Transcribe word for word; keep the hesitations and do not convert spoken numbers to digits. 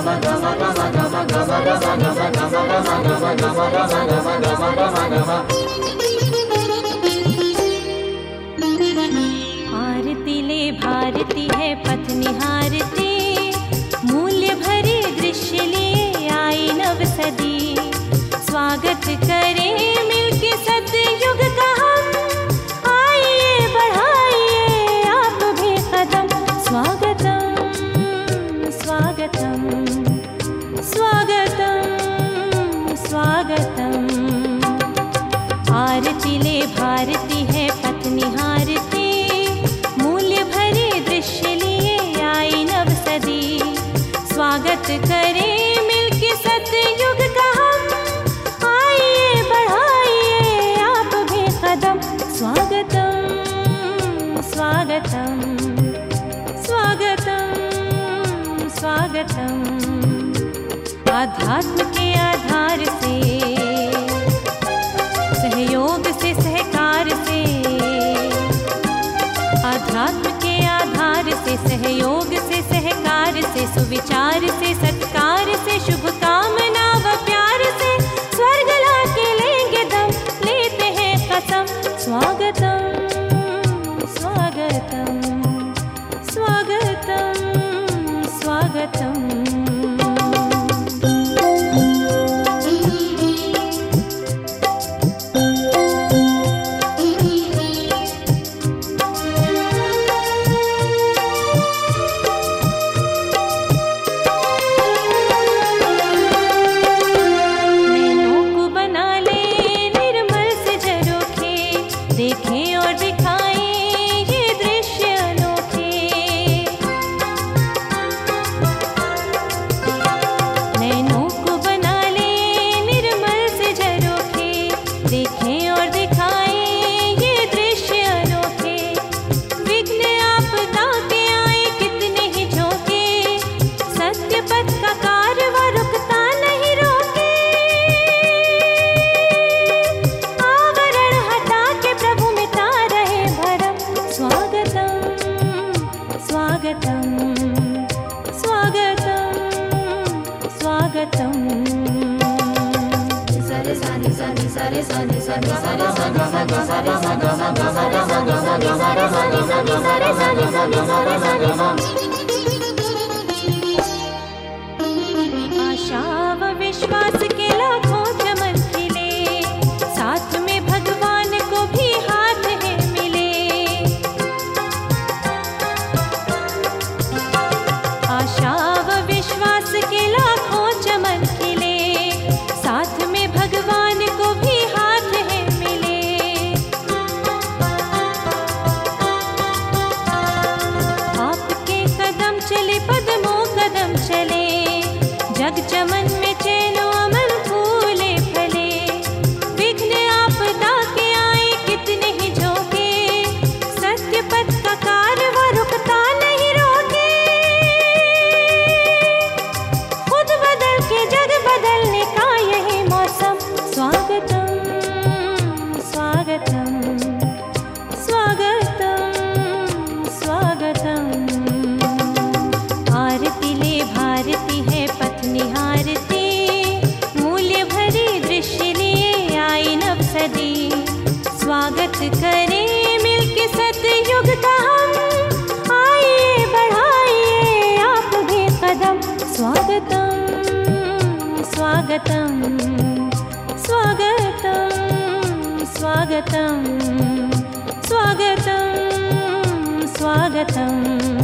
आरती ले भारती है पथ निहारती, मूल्य भरे दृश्य लिए आई नव सदी। स्वागत करें मिलके सतयुग का हम, आइए बढ़ाइए आप भी कदम। स्वागतम स्वागतम स्वागतम स्वागतम। आरती ले भारती है पथ निहारती, मूल्य भरे दृश्य लिए आई नव सदी। स्वागत करें मिलके सतयुग का हम, आइए बढ़ाइए आप भी कदम। स्वागतम स्वागतम स्वागतम स्वागतम। आध्यात्म के आधार से, सहयोग से सहकार से, आध्यात्म के आधार से, सहयोग से सहकार से, सुविचार से सत्कार से, शुभ कामना व प्यार से, स्वर्ग लाके लेंगे दम, लेते हैं कसम। स्वागतम स्वागतम स्वागतम स्वागतम। देखें और दिखाएं ये दृश्य अनोखे, नैनों को बना लें निर्मल से झरोखे। देखें और दिखाएं ये दृश्य अनोखे, विघ्न आपदा के आए कितने ही झोंके, सत्य पथ का कारवां रुकता नहीं रोके। आवरण हटा के प्रभु मिटा रहे भरम। स्वागतम स्वागतम स्वागतम स्वागतम। सारे सारे सारे सारे सारे सारे सारे सारे सारे सारे सारे सारे सारे। आशा व विश्वास के लाखों चमन खिले, साथ में भगवान को भी हाथ है मिले। आशा व विश्वास के लाखों चमन खिले, साथ में भगवान को भी हाथ है मिले। आपके कदम चले पदमों कदम चले, जग चमन में चैनो अमन फूले फले। विघ्न आपदा के आए कितने ही झोंके, सत्य पथ का कारवां रुकता नहीं रोके। खुद बदल के जग बदलने का यही मौसम। स्वागतम स्वागतम स्वागतम स्वागतम। आरती ले भारती है पथ निहारती, मूल्य भरे दृश्य लिए आई नव सदी। स्वागत करें मिलके सतयुग का हम, आइए बढ़ाइए आप भी कदम। स्वागतम स्वागतम स्वागतम स्वागतम स्वागतम स्वागतम।